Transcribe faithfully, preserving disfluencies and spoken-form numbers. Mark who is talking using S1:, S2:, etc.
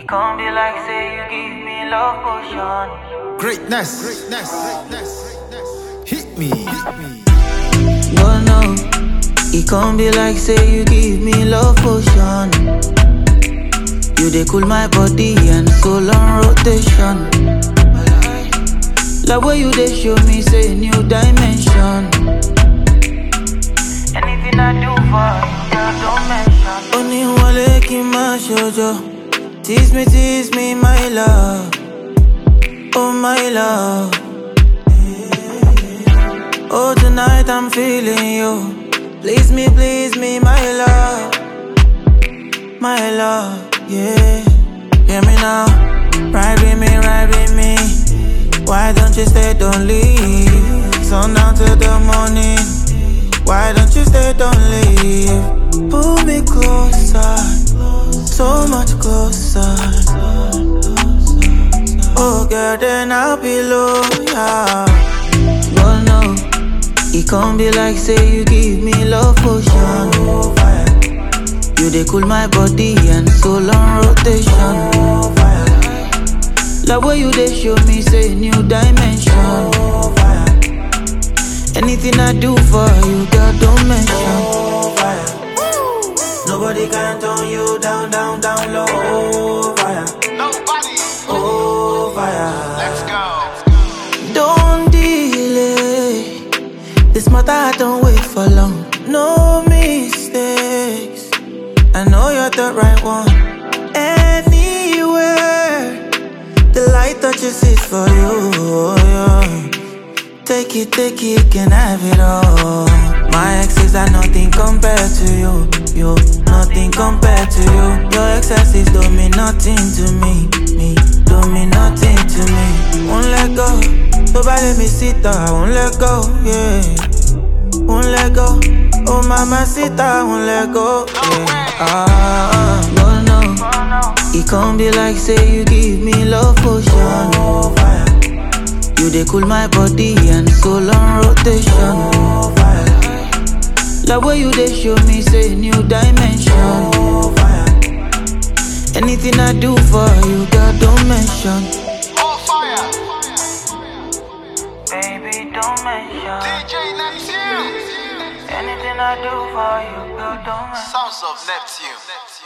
S1: can't be like say you give me love potion.
S2: Greatness, greatness, greatness, hit me, hit me.
S1: No, no, it can't be like say you give me love potion. You dey cool my body and soul on rotation. Like where you dey show me say new dimension. Anything I do for you, girl, don't mention. Only one leg in my shoulder. Tease me, tease me, my love. Oh, my love. Oh, tonight I'm feeling you. Please me, please me, my love. My love, yeah. Hear me now. Ride with me, ride with me. Why don't you stay, don't leave? Sundown to the morning. Why don't you stay, don't leave? Pull me closer, so much closer. Oh girl, then I'll be loyal. But no, it can't be like say you give me love potion. You dey cool my body and soul on rotation. Like where you dey show me say new dimension. Anything I do for you, girl, don't mention.
S3: Nobody can turn you down, down, down low. Oh, fire.
S2: Nobody.
S3: Oh, fire.
S2: Let's go.
S1: Don't delay. This matter I don't wait for long. No mistakes. I know you're the right one. Anywhere the light touches it for you. Yeah. Take it, take it, can have it all. My exes are nothing compared to you. You, nothing compared to you. Your excesses don't mean nothing to me. Me, don't mean nothing to me. Won't let go. So bad let me sit down, I won't let go, yeah. Won't let go. Oh mama sit I won't let go, yeah. Ah, no, no. It can't be like say you give me love potion. You dey cool my body and soul on rotation. Like where you dey show me say new dimension. Anything I do for you, girl, don't mention.
S2: Oh, fire.
S1: Baby, don't mention.
S2: D J Neptune.
S1: Anything I do for you, girl, don't mention.
S2: Sounds of Neptune.